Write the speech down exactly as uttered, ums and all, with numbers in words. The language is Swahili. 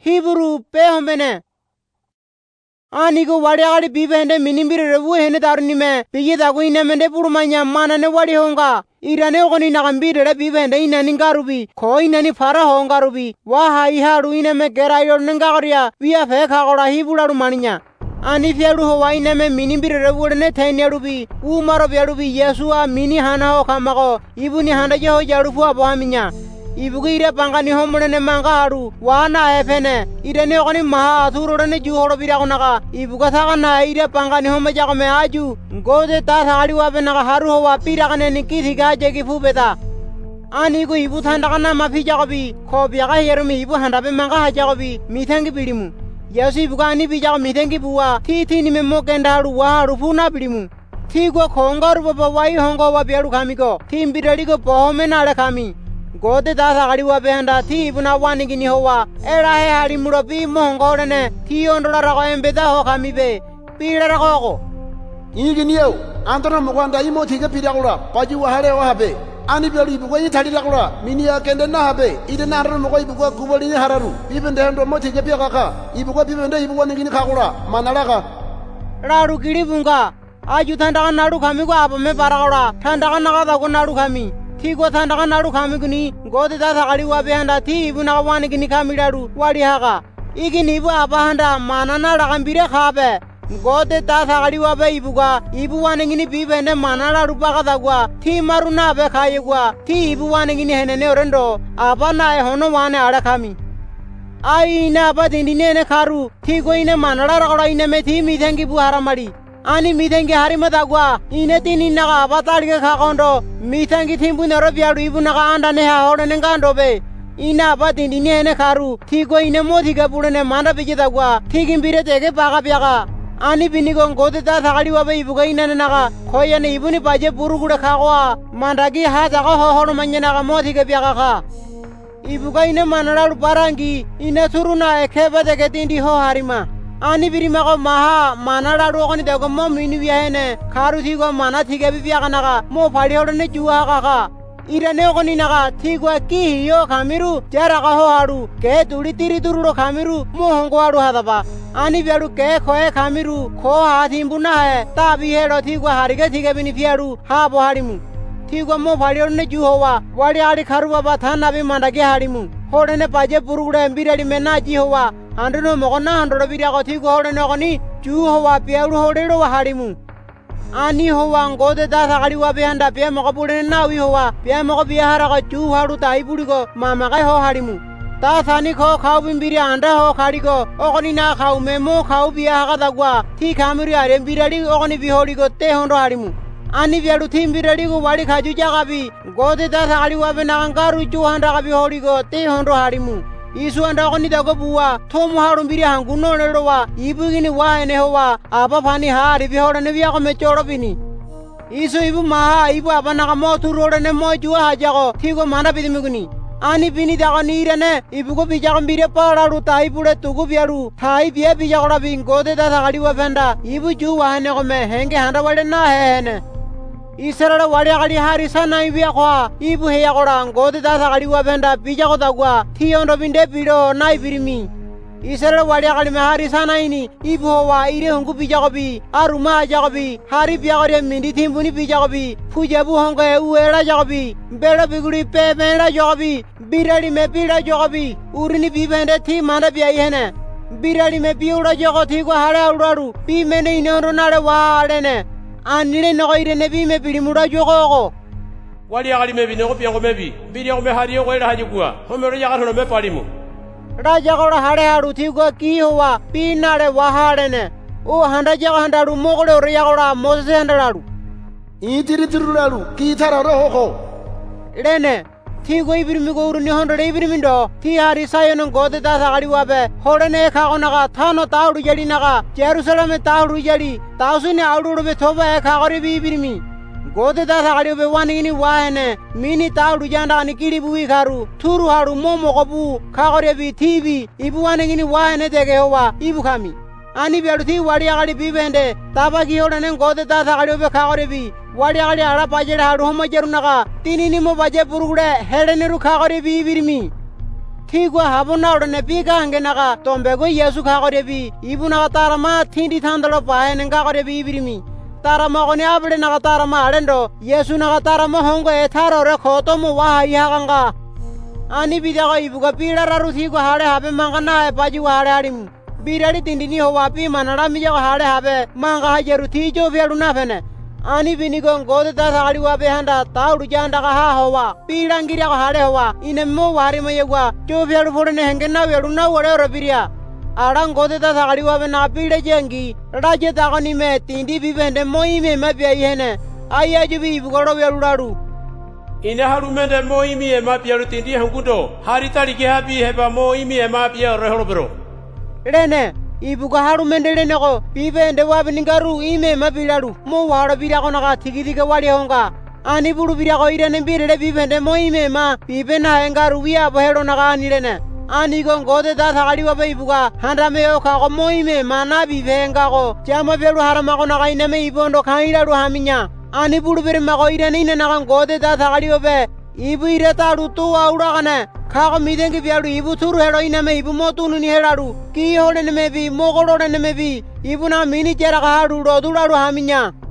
Hebrew pe hombene. Anigo wadi agali bibende minimbire revu hene daruni me pigi dagu ina mende purumanya mana ne wadi honga irane ogoni nagambire re bibende ina ningarubi ko ina ni fara hongarubi waha iharu ina me gerayo ningagaria via fe kagora hibularu maninya ani fiaru ho wa ina me minimbire revu ne thainyarubi umaro biarubi Yesua mini hana ho kamago ibuni handa je ho jarufu abaminya ibugu ire pangani homone manga haru wana efene irene ogoni maha athurone juhoro biragonaga ibuga thagana ire pangani home jagome aju ngode ta thagari wabenaga haru ho wapiragane nikithiga jegi fubeta ani go ibu thandagana mafi jagobi ko biaga yerumi ibu handabe manga hajagobi mithangi birimu Yesu ibuga ani bijago mithangi buwa thi ni memo kendaru wa rufuna birimu thigo khongaru baba wai hongo wa biaru khamigo thimbirali go pohome nale khami Gode dasa gari wa behanda thi buna wani gini hoa era he hari muropi mohongore ne thi ondora rago embeda ho kami be pira rago ko igini yo antona mogwanda imo thiga pira gura paji wa hare wa habe ani beli bu goyi thali ragura mini ya kende na habe ide na ro mogoy bu go kuboli ni hararu bibende ndo mo thiga pira kaka ibu go bibende ibu wani gini kagura manalaka raru giri bunga aju thanda naru kami go abame paragura thanda naga da go naru kami Thigo thandaga naru khamiguni gode da thagari wa behanda thi ibuna wani gini khamidaru wadi haga igini ibu abahanda manana ragambire khabe gode da thagari wa be ibuga ibu wani gini bibende manana rupaga dagwa thi maruna be khayegwa thi ibu wani gini henene orendo abana e hono wane ara khami ai na badindi ne kharu thigo ine manara ragora ine me thi mithangi bu haramari Ani mithangi harima dagwa ine tini naga bataliga khakondo mithangi thimbu nero biaru ibu naga anda ne ha hore ngando be ina batindi ne ne kharu thigo ine modhiga purene manda bije dagwa thigimbire tege baga biaga ani binigo ngode da thagari wa be ibu ga ina ne naga khoya ne ibu ni baje puru gude khagwa mandagi ha daga ho horo manya naga modhiga biaga kha ibu ga ine manararu parangi ine thuruna ekheba dege tindi ho harima Ani biri mago maha mana lalu ogoni dago mo mini biahene karu thigo mana thiga bi biaganaga mo phali hodone juha kaka irane ogoni naga thigo ki hiyo khamiru jara ga ho haru ke turi tiri tururo khamiru mo hongo haru hadaba ani biaru ke khoe khamiru kho ha thimbuna hai ta bi hedo thigo harige thiga bini fiaru ha bo harimu thigo mo phali hodone juhowa wadi ari kharu baba thana bi mandage harimu hodene paje purugude embiradi mena ji howa Andro mogona andro biria ko thigo hore nogoni chu howa piaru hore ro harimu ani howa ngode da thagari wa behanda pe mogo pure na wi howa pe mogo bihara ko chu haru tai puri ko mama kai ho harimu ta thani kho khau bimbiri anda ho khari ko ogoni na khau memo khau biya ga dagwa thi khamiri are biradi ogoni bihori ko te hondo harimu ani biaru thimbiradi ko wadi khaju jaga bi gode da thagari wa be na ngaru chu handa ga bihori ko te hondo harimu Isu anda ogoni dago buwa thomu harum biri hanguno nerowa ibu gini wa ene howa apa phani hari bihora ne biya ko me choro bini Isu ibu maha ibu apa naga mo thurore ne mo juwa hajago thigo mana bidimiguni ani bini dago nirene ibu ko bija ko bire pararu tai pure tugu biaru thai biya bija gora bin gode da thagari wa benda ibu ju wa ne ko me henge handa wade na hene Isarada wadi agadi hari sana ibiya kwa ibu heya kora ngode da thagari wa benda bija ko dagwa thiondo binde bido nai birimi Isarada wadi agadi me hari sana ini ibu wa ire hungu bija ko bi aruma ja ko bi hari biya ko mindi thimbuni bija ko bi fujabu honga uera ja ko bi beda biguri pe beda ja ko bi biradi me bida ja ko bi urini bi bende thi manda biya hene biradi me biura ja ko thi ko hara uraru bi mene inondo nare wa adene Anile no ire nebi me biri mura jogo Wali agali me bi no piango me bi biri ko me hari ko ira hajugua homero ya garo me palimu Raja ko hare haru thigo ki howa pinare wahare ne o handa jaga handa ru mogole ore ya ko mose handa laru itiri tirulalu ki thara ro ho Rene thigo ibiri mi go ru ni hondo ibiri mi do thi hari sayono gode da thagari wabe hore ne kha onaga thano taudu jeli naga Jerusalem taudu jeli tausune audu be thoba kha gori bi ibiri mi gode da thagari be wani ni wahene mini taudu janda ni kiri buwi kharu thuru haru momo kobu kha gori bi thibi ibu wani ni wahene dege howa ibu khami ani beru thi wadi agadi bi bende taba ki hore ne gode da thagari be kha gori bi wadi agadi ara pajere haru homo jeru naga tini ni mo baje purugude hede ne ru kha gori bi ibiri mi Tigwa habuna orne piga hangenaga tombego Yesu kagorebi ibunaga tarama tindi thandalo pahen ngagorebi ibirimi tarama gone abele naga tarama alendo Yesu naga tarama hongo etharo re khotomo wa ihaganga ani bidago ibuga pira raru thigwa hale habe mangana e paji hale halim birali tindini ho wapi manara mijago hale habe manga hajeru thijo veluna fene ani binigon gode da thali wa behanda taudu janda ga ha howa pirangira ga hale howa inemmo wari mayegwa jo velu fodene hengena veluna wore robiria arang gode da thali wa be na pide jengi raje dagoni me tindi bibende moi me mabya ihene aya jubi bugoro veluraru ina harumende moi mi e mabya tindi hangudo haritari ge habi heba moi mi e mabya reholobro rene ibuga haru mendele nego bibende wabiningaru ime mabilaru mo waro birago naga tigidiga wali honga ani bulu birago irene birele bibende mo ime ma bibena engaru wiya bohero naga anilene ani gon gode da thali wabe ibuga handame o ka go mo ime mana bibenga go jama belu harama go naga ineme ibondo khairaru haminya ani bulu bere mago irene ine naga gode da thali wabe ibu ireta rutu aura gane khago midengi biaru ibu thuru hero ineme ibu motunu ni heraru ki hole neme bi mogoro neme bi ibu na mini jera ga haru roduraru haminya